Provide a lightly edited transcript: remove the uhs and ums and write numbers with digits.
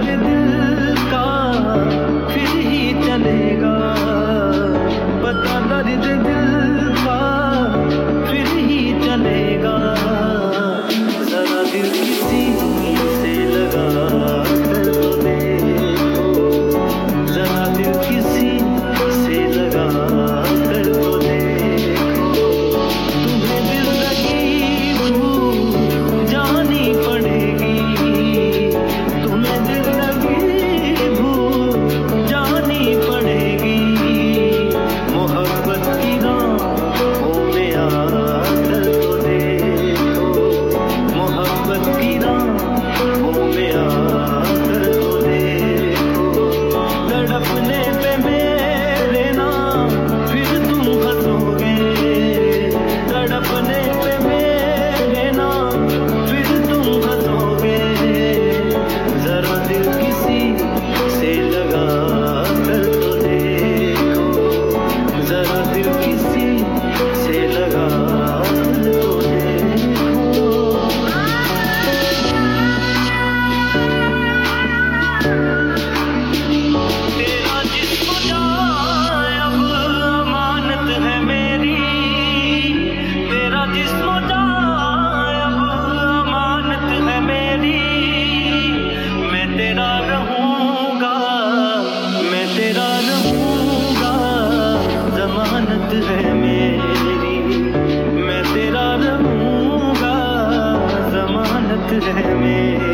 दर्द दिल का फिर ही चलेगा, पता दर्द दिल का फिर ही चलेगा। जरा दिल किसी से लगा कर तो देखो, जरा दिल किसी से लगा कर तो देखो। तुम्हें दिल लगी भूल जानी पड़ेगी, तुम्हें दिल लगी भूल जानी पड़ेगी। मोहब्बत की राहों में आकर तो देखो, मोहब्बत की राहों में आकर तो देखो। तड़पने पे मेरे नाम फिर तुम हंसोगे, तड़पने पे मेरे नाम फिर तुम हंसोगे। जरा दिल किसी से लगा कर तो देखो, जरा दिल किसी से लगा कर तो देखो। तेरा जिस्म जाए अब अमानत है मेरी, तेरा जिस्म जाए अब अमानत है मेरी। मैं तेरा रहूंगा, मैं तेरा रहूंगा, जमानत है मेरी। मैं तेरा रहूंगा, जमानत है मेरी।